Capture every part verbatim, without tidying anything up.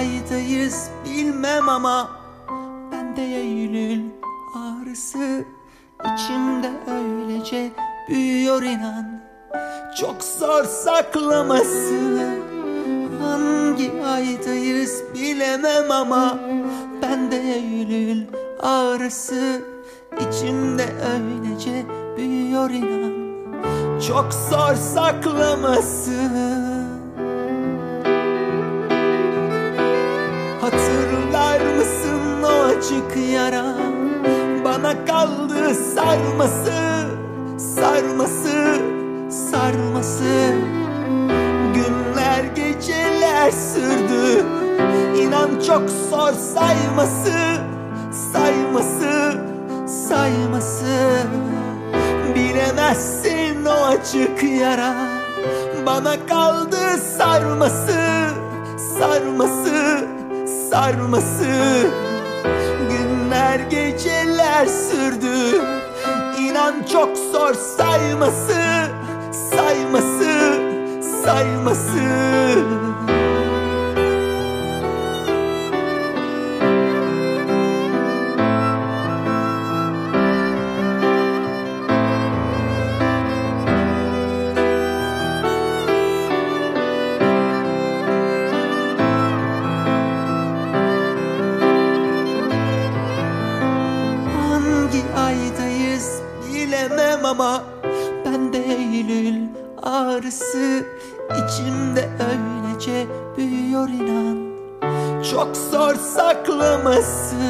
aydayız bilmem ama bende Eylül ağrısı içimde öylece büyüyor inan. Çok zor saklaması. Hangi aydayız bilemem ama bende Eylül ağrısı içimde öylece büyüyor inan. Çok zor saklaması. Hatırlar mısın o açık yara? Bana kaldı sarması, sarması, sarması. Günler geceler sürdü. İnan çok zor sayması, sayması, sayması. Bilemezsin o açık yara. Bana kaldı sarması, sarması, sarması. Günler geceler sürdü. İnan çok zor sayması, sayması, sayması. Aydayız bilemem ama bende Eylül ağrısı içimde öylece büyüyor inan. Çok zor saklaması.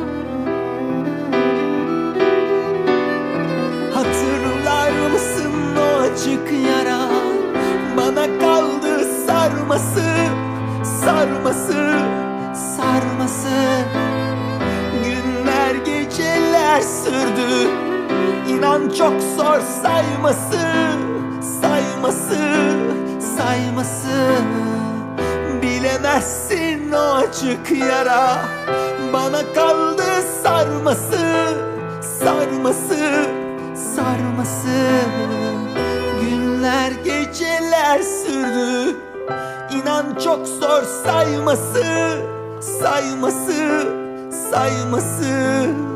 Hatırlar mısın o açık yara? Bana kaldı sarması, sarması, sarması. Günler geceler sürdü. İnan çok zor sayması, sayması, sayması. Bilemezsin o açık yara. Bana kaldı sarması, sarması, sarması. Günler geceler sürdü. İnan çok zor sayması, sayması, sayması.